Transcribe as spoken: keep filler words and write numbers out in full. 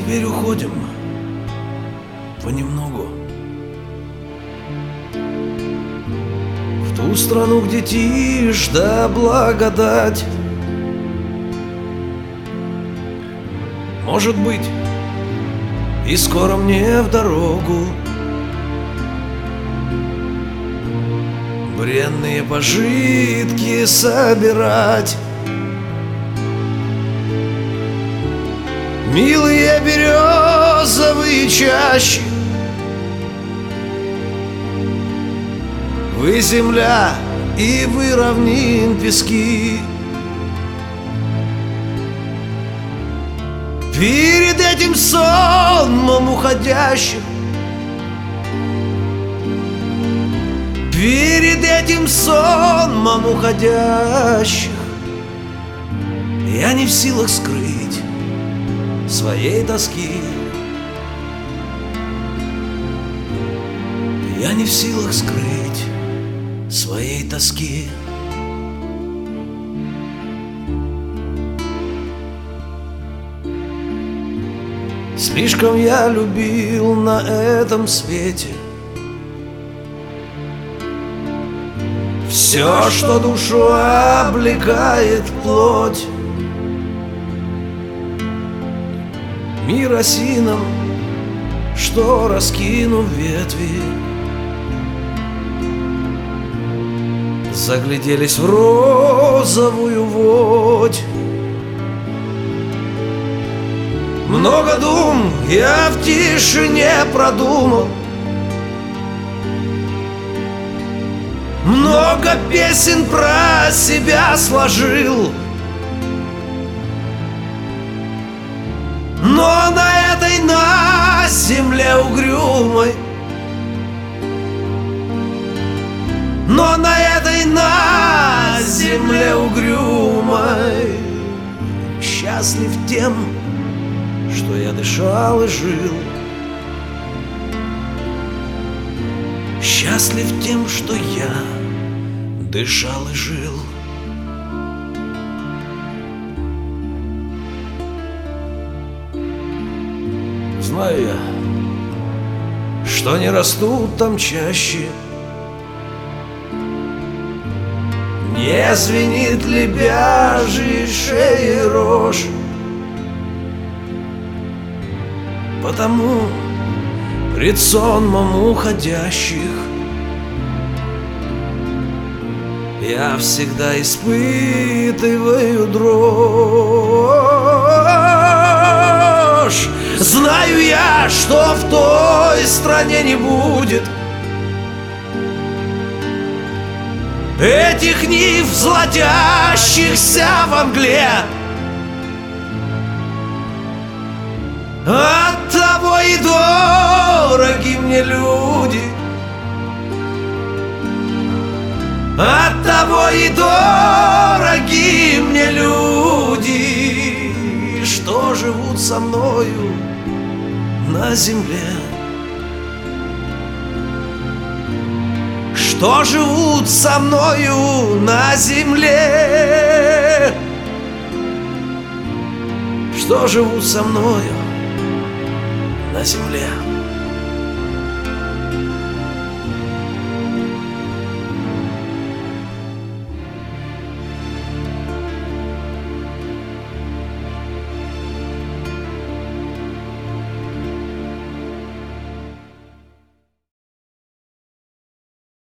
теперь уходим понемногу в ту страну, где тишь да благодать. Может быть, и скоро мне в дорогу бренные пожитки собирать. Милые березовые чащи, вы земля и вы равнин пески. Перед этим сонмом уходящих, перед этим сонмом уходящих, я не в силах скрыть своей тоски. Я не в силах скрыть своей тоски. Слишком я любил на этом свете все, что душу облекает плоть. Мир осином, что, раскинув ветви, загляделись в розовую водь. Много дум я в тишине продумал, много песен про себя сложил, но на этой, на земле угрюмой, но на этой, на земле угрюмой счастлив тем, что я дышал и жил. Счастлив тем, что я дышал и жил. Знаю я, что не растут там чаще, не звенит лебяжьей шеи рожь. Потому пред сонмом уходящих я всегда испытываю дрожь. Знаю я, что в той стране не будет этих нив, золотящихся во мгле. Оттого и дороги мне люди, оттого и дороги мне люди, что живут со мною на земле, что живут со мною на земле, что живут со мною на земле.